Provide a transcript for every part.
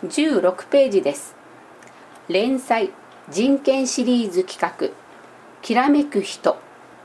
16ページです。連載人権シリーズ企画、きらめく人。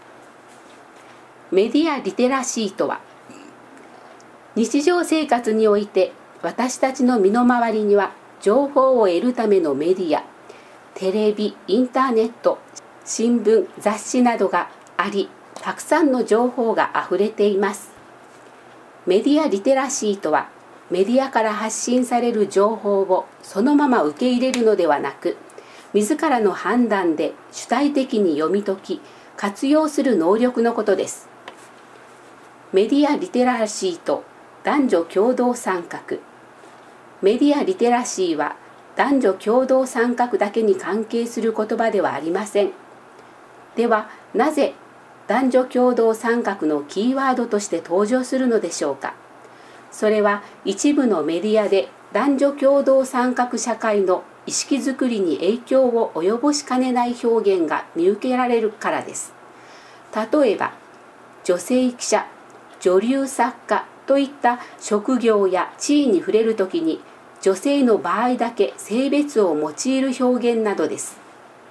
メディアリテラシーとは、日常生活において私たちの身の回りには情報を得るためのメディア、テレビ、インターネット、新聞、雑誌などがあり、たくさんの情報があふれています。メディアリテラシーとは、メディアから発信される情報をそのまま受け入れるのではなく、自らの判断で主体的に読み解き、活用する能力のことです。メディアリテラシーと男女共同参画。メディアリテラシーは男女共同参画だけに関係する言葉ではありません。では、なぜ男女共同参画のキーワードとして登場するのでしょうか。それは一部のメディアで男女共同参画社会の意識づくりに影響を及ぼしかねない表現が見受けられるからです。例えば、女性記者、女流作家といった職業や地位に触れるときに、女性の場合だけ性別を用いる表現などです。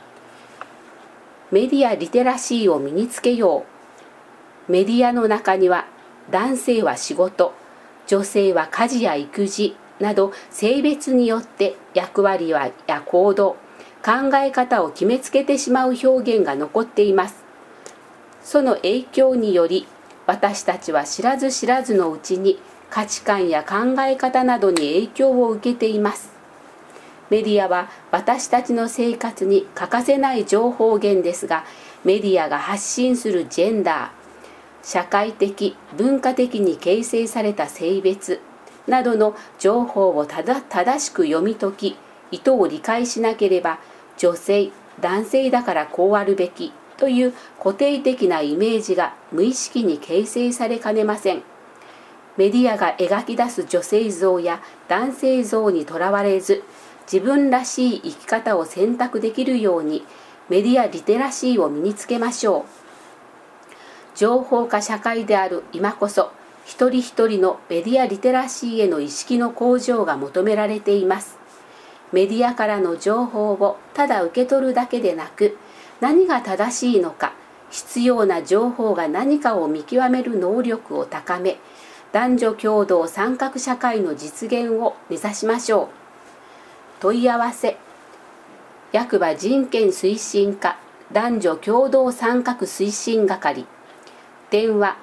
メディアリテラシーを身につけよう。メディアの中には、男性は仕事、女性は家事や育児など性別によって役割や行動、考え方を決めつけてしまう表現が残っています。その影響により、私たちは知らず知らずのうちに価値観や考え方などに影響を受けています。メディアは私たちの生活に欠かせない情報源ですが、メディアが発信するジェンダー、社会的・文化的に形成された性別などの情報を正しく読み解き、意図を理解しなければ、女性・男性だからこうあるべきという固定的なイメージが無意識に形成されかねません。メディアが描き出す女性像や男性像にとらわれず、自分らしい生き方を選択できるように、メディアリテラシーを身につけましょう。情報化社会である今こそ、一人一人のメディアリテラシーへの意識の向上が求められています。メディアからの情報をただ受け取るだけでなく、何が正しいのか、必要な情報が何かを見極める能力を高め、男女共同参画社会の実現を目指しましょう。問い合わせ、役場人権推進課男女共同参画推進係、電話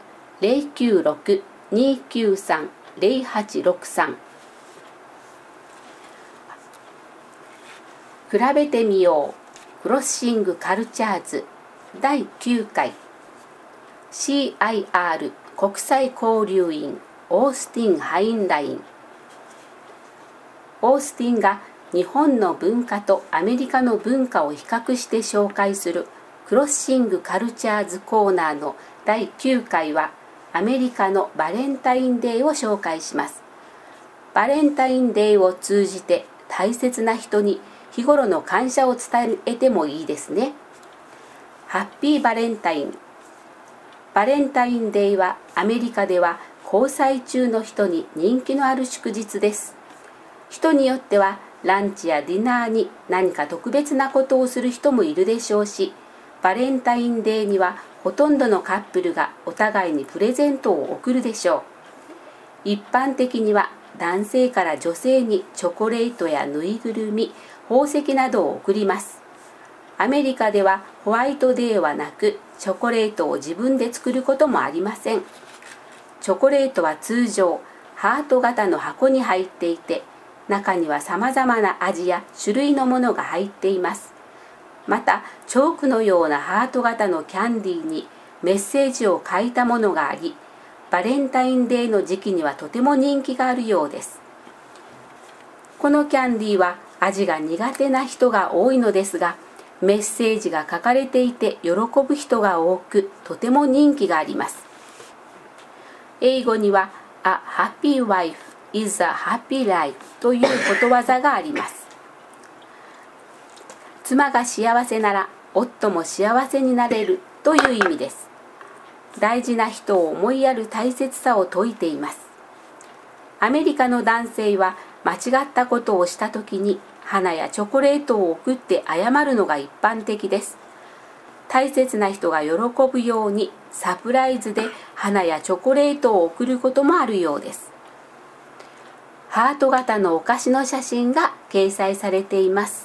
096-293-0863。 比べてみようクロッシングカルチャーズ第9回 CIR 国際交流員オースティン・ハインライン。オースティンが日本の文化とアメリカの文化を比較して紹介するクロッシングカルチャーズコーナーの第9回は、アメリカのバレンタインデーを紹介します。バレンタインデーを通じて大切な人に日頃の感謝を伝えてもいいですね。ハッピーバレンタイン。バレンタインデーはアメリカでは交際中の人に人気のある祝日です。人によってはランチやディナーに何か特別なことをする人もいるでしょうし、バレンタインデーにはほとんどのカップルがお互いにプレゼントを贈るでしょう。一般的には男性から女性にチョコレートやぬいぐるみ、宝石などを贈ります。アメリカではホワイトデーはなく、チョコレートを自分で作ることもありません。チョコレートは通常ハート型の箱に入っていて、中にはさまざまな味や種類のものが入っています。また、チョークのようなハート型のキャンディーにメッセージを書いたものがあり、バレンタインデーの時期にはとても人気があるようです。このキャンディーは味が苦手な人が多いのですが、メッセージが書かれていて喜ぶ人が多く、とても人気があります。英語には A happy wife is a happy life ということわざがあります。妻が幸せなら夫も幸せになれるという意味です。大事な人を思いやる大切さを説いています。アメリカの男性は間違ったことをした時に花やチョコレートを送って謝るのが一般的です。大切な人が喜ぶようにサプライズで花やチョコレートを送ることもあるようです。ハート型のお菓子の写真が掲載されています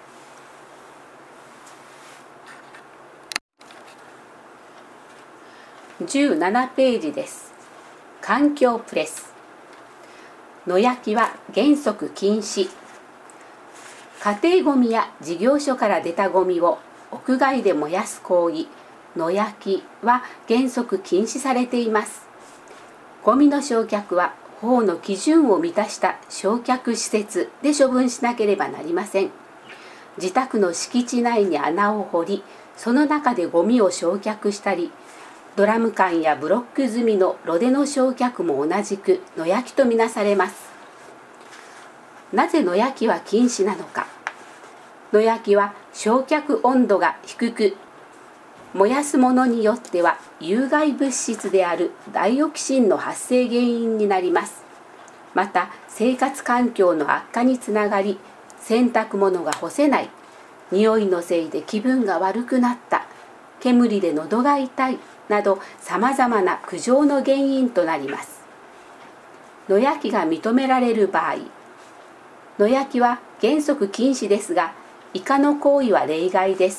。17ページです。環境プレス。野焼きは原則禁止。家庭ごみや事業所から出たごみを屋外で燃やす行為、野焼きは原則禁止されています。ごみの焼却は法の基準を満たした焼却施設で処分しなければなりません。自宅の敷地内に穴を掘り、その中でゴミを焼却したり、ドラム缶やブロック済みの炉での焼却も同じく野焼きとみなされます。なぜ野焼きは禁止なのか。野焼きは焼却温度が低く、燃やすものによっては有害物質であるダイオキシンの発生原因になります。また生活環境の悪化につながり、洗濯物が干せない、匂いのせいで気分が悪くなった、煙で喉が痛いなどさまざまな苦情の原因となります。野焼きが認められる場合、野焼きは原則禁止ですが、以下の行為は例外です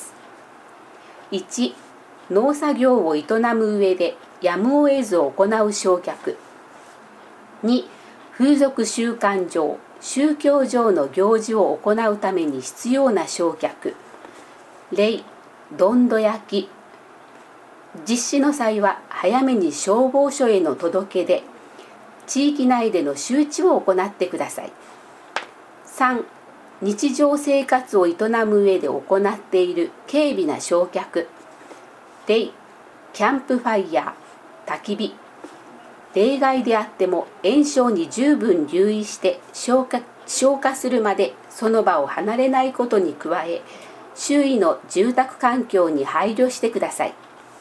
。1、農作業を営む上でやむを得ず行う焼却。2、風俗習慣上、宗教上の行事を行うために必要な焼却。例、どんど焼き。実施の際は早めに消防署への届け出、地域内での周知を行ってください。3、日常生活を営む上で行っている軽微な焼却。例、キャンプファイヤー、焚き火。例外であっても延焼に十分留意して消火するまでその場を離れないことに加え、周囲の住宅環境に配慮してください。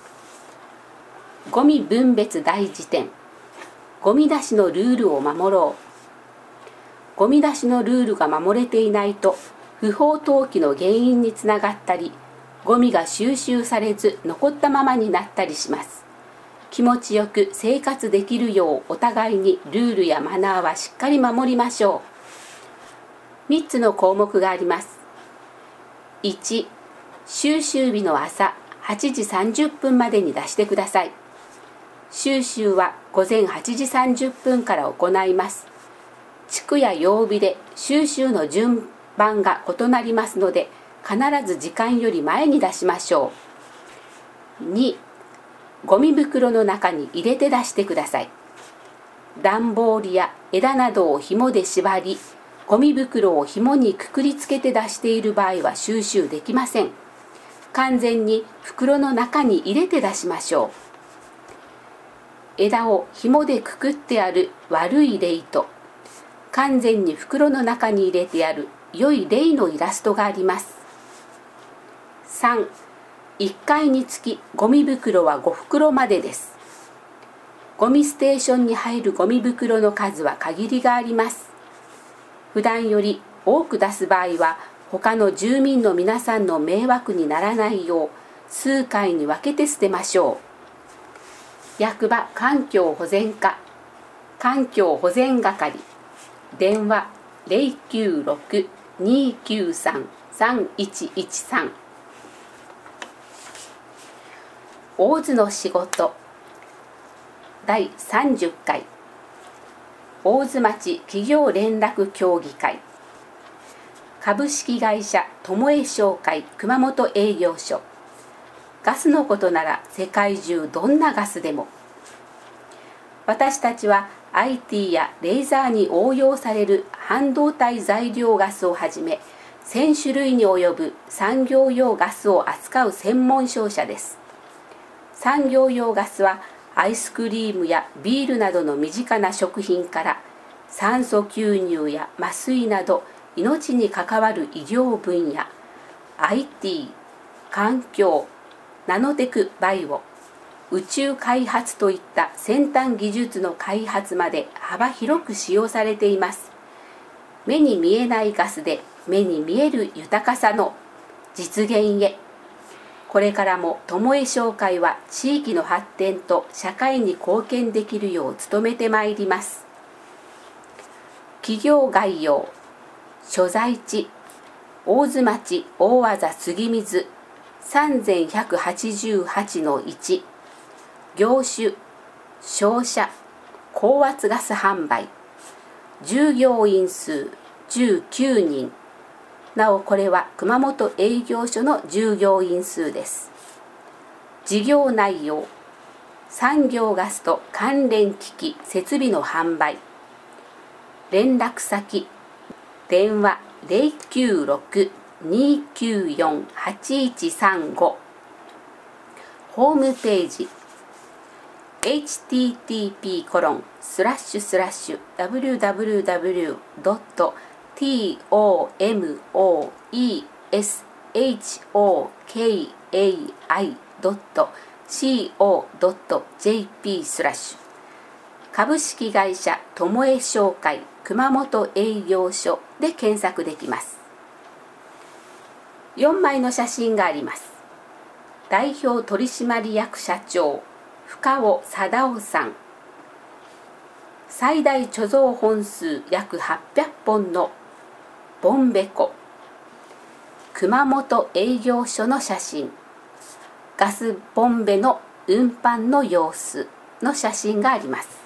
ゴミ分別大辞典。ゴミ出しのルールを守ろう。ゴミ出しのルールが守れていないと不法投棄の原因につながったり、ゴミが収集されず残ったままになったりします。気持ちよく生活できるようお互いにルールやマナーはしっかり守りましょう。3つの項目があります。1、収集日の朝8時30分までに出してください。収集は午前8時30分から行います。地区や曜日で収集の順番が異なりますので、必ず時間より前に出しましょう。2、ゴミ袋の中に入れて出してください。段ボールや枝などを紐で縛り、ゴミ袋を紐にくくりつけて出している場合は収集できません。完全に袋の中に入れて出しましょう。枝を紐でくくってある悪い例と、完全に袋の中に入れてある良い例のイラストがあります。3、1回につきゴミ袋は5袋までです。ゴミステーションに入るゴミ袋の数は限りがあります。普段より多く出す場合は、他の住民の皆さんの迷惑にならないよう数回に分けて捨てましょう。役場環境保全課、環境保全係、電話 096-293-3113。 大津の仕事第30回大津町企業連絡協議会、株式会社友江商会熊本営業所。ガスのことなら世界中どんなガスでも。私たちは IT やレーザーに応用される半導体材料ガスをはじめ1000種類に及ぶ産業用ガスを扱う専門商社です。産業用ガスはアイスクリームやビールなどの身近な食品から酸素吸入や麻酔など命に関わる医療分野、 IT、 環境、ナノテクバイオ、宇宙開発といった先端技術の開発まで幅広く使用されています。 目に見えないガスで目に見える豊かさの実現へ、これからも友江商会は地域の発展と社会に貢献できるよう努めてまいります。企業概要。所在地大津町大字杉水 3188-1、 業種商社高圧ガス販売、従業員数19人。なおこれは熊本営業所の従業員数です。事業内容、産業ガスと関連機器設備の販売。連絡先、電話 096-294-8135。ホームページ http://www.tomoeshokai.co.jp/ 株式会社友江商会熊本営業所で検索できます。4枚の写真があります。代表取締役社長深尾貞夫さん、最大貯蔵本数約800本のボンベ湖、熊本営業所の写真、ガスボンベの運搬の様子の写真があります。